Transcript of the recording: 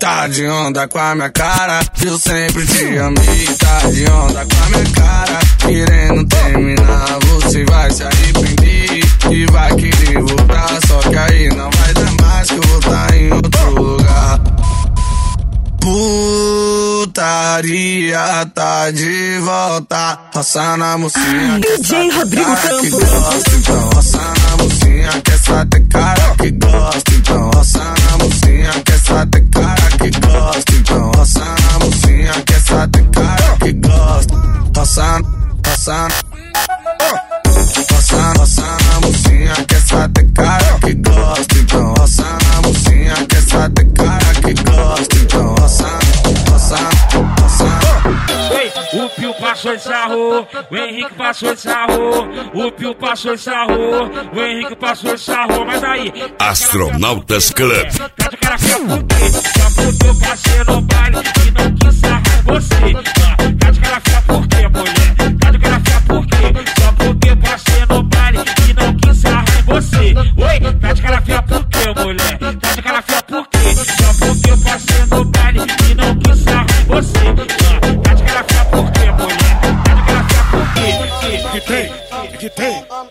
Tá de onda com a minha cara, eu sempre te amei. Tá de onda com a minha cara, querendo terminar. Você vai se arrepender e vai querer voltar. Só que aí não vai dar mais, que eu vou tá em outro lugar. Putaria tá de volta, roça na mocinha. DJ Rodrigo que Campos. gosta, então roça na mocinha. Que essa tem cara que gosta, então roça na mocinha. Que essa tem cara que gosta, então roça na mocinha. Que essa tem cara que gosta, roça, roça, roça, roça na mocinha. Que essa tem cara que gosta, então roça na mocinha. Que essa tem cara que gosta, então roça, roça, roça. O Pio passou de sarro, o Henrique passou de sarro. O Pio passou de sarro, o Henrique passou de sarro. Mas aí, Astronautas Club. tá de cara feia por quê? Só porque eu passei no baile e não quis sarrar você. Tá de cara feia por quê, mulher? Tá de cara feia por quê? Só porque eu passei no baile e não quis sarrar você. Oi, tá de cara feia por quê, mulher? Tá de cara feia por quê? Só porque eu passei no baile e não quis sarrar você. Tá de cara feia por quê, mulher? Tá de cara feia por quê? Que tem.